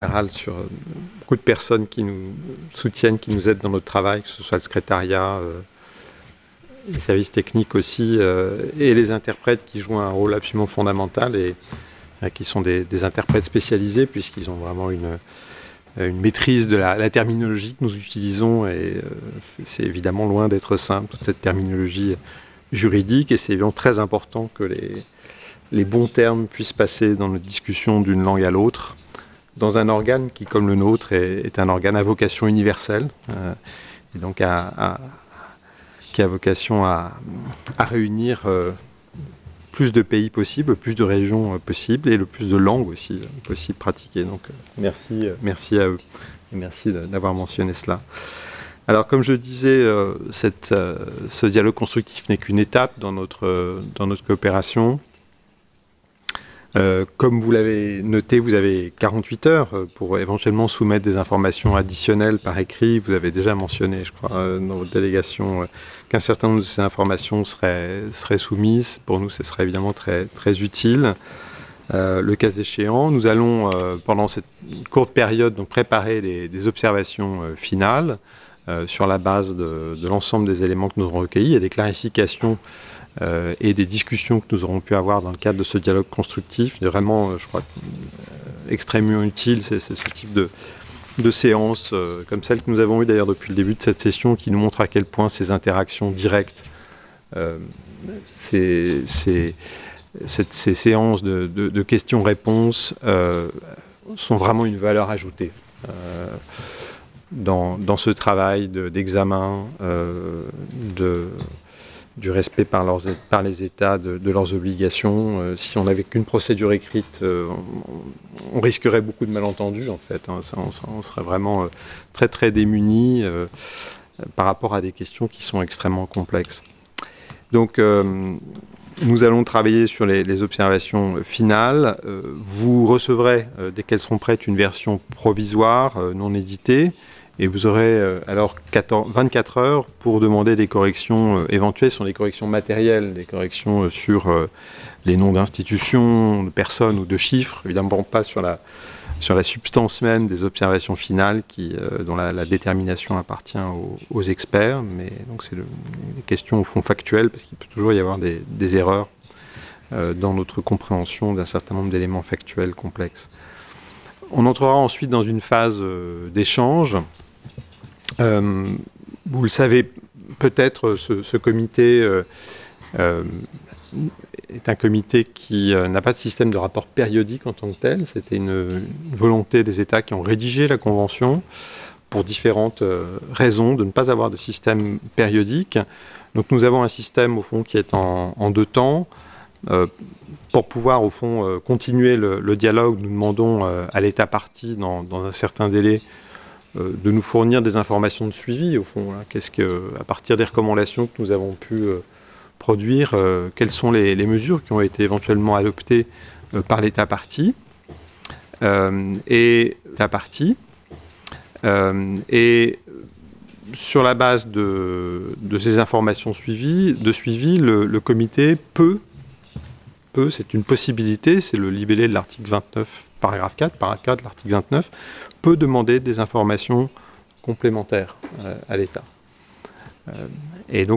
général sur beaucoup de personnes qui nous soutiennent, qui nous aident dans notre travail, que ce soit le secrétariat, les services techniques aussi, et les interprètes qui jouent un rôle absolument fondamental et qui sont des interprètes spécialisés puisqu'ils ont vraiment une maîtrise de la terminologie que nous utilisons et c'est évidemment loin d'être simple, toute cette terminologie juridique, et c'est évidemment très important que les bons termes puissent passer dans notre discussion d'une langue à l'autre, dans un organe qui, comme le nôtre, est un organe à vocation universelle, et donc qui a vocation à réunir plus de pays possibles, plus de régions possibles, et le plus de langues aussi possibles pratiquées. Donc merci à eux, et merci d'avoir mentionné cela. Alors comme je disais, ce dialogue constructif n'est qu'une étape dans notre coopération. Comme vous l'avez noté, vous avez 48 heures pour éventuellement soumettre des informations additionnelles par écrit. Vous avez déjà mentionné, je crois, dans votre délégation, qu'un certain nombre de ces informations seraient soumises. Pour nous, ce serait évidemment très, très utile. Le cas échéant, nous allons, pendant cette courte période, donc, préparer des observations finales sur la base de l'ensemble des éléments que nous aurons recueillis et des clarifications et des discussions que nous aurons pu avoir dans le cadre de ce dialogue constructif. Vraiment, je crois, extrêmement utile, c'est ce type de séances comme celle que nous avons eue d'ailleurs depuis le début de cette session, qui nous montre à quel point ces interactions directes, ces séances de questions-réponses sont vraiment une valeur ajoutée dans ce travail d'examen, du respect par les États de leurs obligations. Si on n'avait qu'une procédure écrite, on risquerait beaucoup de malentendus, en fait. On serait vraiment très, très démunis par rapport à des questions qui sont extrêmement complexes. Donc, nous allons travailler sur les observations finales. Vous recevrez, dès qu'elles seront prêtes, une version provisoire, non éditée, et vous aurez alors 24 heures pour demander des corrections éventuelles sur des corrections matérielles, des corrections sur les noms d'institutions, de personnes ou de chiffres, évidemment pas sur la substance même des observations finales dont la détermination appartient aux experts, mais donc c'est des questions au fond factuelles, parce qu'il peut toujours y avoir des erreurs dans notre compréhension d'un certain nombre d'éléments factuels complexes. On entrera ensuite dans une phase d'échange. Vous le savez peut-être, ce comité est un comité qui n'a pas de système de rapport périodique en tant que tel. C'était une volonté des États qui ont rédigé la Convention pour différentes raisons de ne pas avoir de système périodique. Donc nous avons un système au fond qui est en deux temps. Pour pouvoir au fond continuer le dialogue, nous demandons à l'État partie dans un certain délai de nous fournir des informations de suivi au fond. À partir des recommandations que nous avons pu produire, quelles sont les mesures qui ont été éventuellement adoptées par l'État partie et sur la base de ces informations de suivi, le comité peut, c'est une possibilité, c'est le libellé de l'article 29, paragraphe 4 de l'article 29, peut demander des informations complémentaires à l'État. Et donc